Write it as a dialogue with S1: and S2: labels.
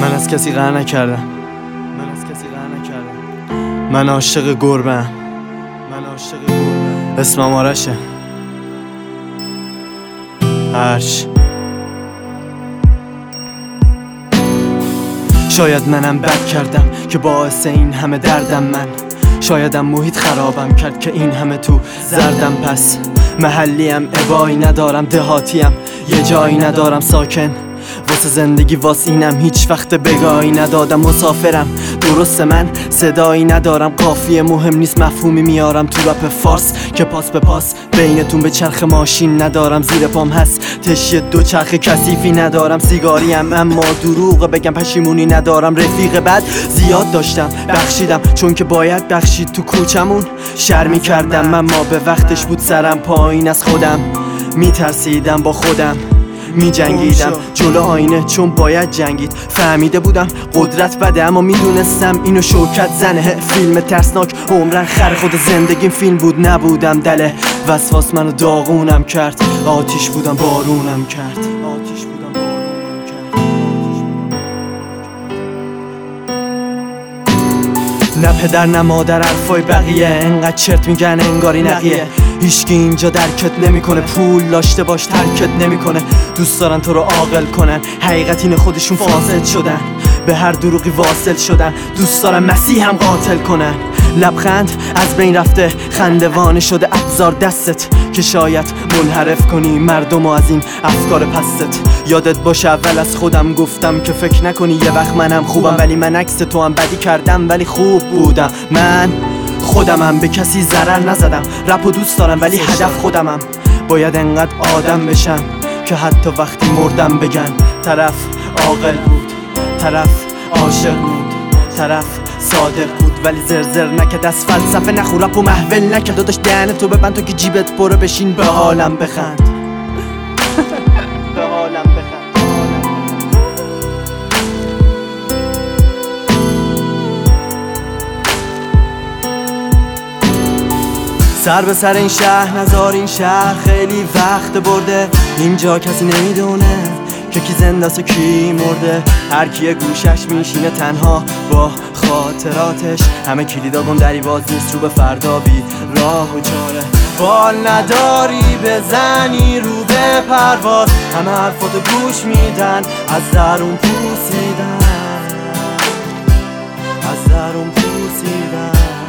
S1: من از کسی قهر نکردم. من عاشق گربه‌ام. اسمم آرشه. هرش شاید منم بد کردم که باعث این همه دردم. من شایدم محیط خرابم کرد که این همه تو زردم. پس محلیم، ابایی ندارم، دهاتیم، یه جایی ندارم ساکن. واسه زندگی اینم هیچ وقت بگاهی ندادم. مسافرم، درسته من صدایی ندارم، قافیه مهم نیست، مفهومی میارم تو رپ فارس که پاس به پاس بینتون به چرخ ماشین ندارم. زیر پام هست تشیه دو چرخ کثیفی ندارم. سیگاریم اما دروغ بگم پشیمونی ندارم. رفیق بد زیاد داشتم، بخشیدم چون که باید بخشید. تو کوچمون شرمی کردم اما به وقتش بود سرم پایین از خودم. میترسیدم با خودم، می جنگیدم جلو آینه چون باید جنگید. فهمیده بودم قدرت بده اما میدونستم اینو شوکت زنه. فیلم ترسناک عمرن خر خود زندگیم فیلم بود. نبودم دله وسواس منو داغونم کرد. آتیش بودم بارونم کرد. نه پدر نه مادر حرفای بقیه، انقدر چرت میگن انگاری نقیه. هیچکی اینجا درکت نمیکنه، پول داشته باش ترکت نمیکنه. دوست دارن تو رو عاقل کنن، حقیقت اینه خودشون فاسد شدن، به هر دروغی واصل شدن. دوست دارن مسیح هم قاتل کنن. لبخند از بین رفته، خندوانه شده ابزار دستت که شاید منحرف کنی مردمو از این افکار پستت. یادت باشه اول از خودم گفتم که فکر نکنی یه وقت منم خوبم، ولی من عکس تو هم بدی کردم ولی خوب بودم. من خودمم، به کسی ضرر نزدم. رپو دوست دارم ولی هدف خودمم. باید انقدر آدم بشم که حتی وقتی مردم بگن طرف عاقل بود، طرف عاشق بود، طرف صادق بود ولی زرزر نکرد، از فلسفه نخور، رپو محول نکرد. داداش دهن تو ببند تو که جیبت پره، بشین به حالم بخند. به حالم بخند. سر به سر این شهر نزار، این شهر خیلی وقت برده. اینجا کسی نمیدونه که کی زنده است و کی مرده. هر کی گوشش میشینه تنها با خاطراتش. همه کلیدا گم دری باز نیست، رو به فردا بی راه و چاره. بال نداری بزنی رو به پرواز، همه حرفاتو گوش میدن، از درون پوسیدن، از درون پوسیدن.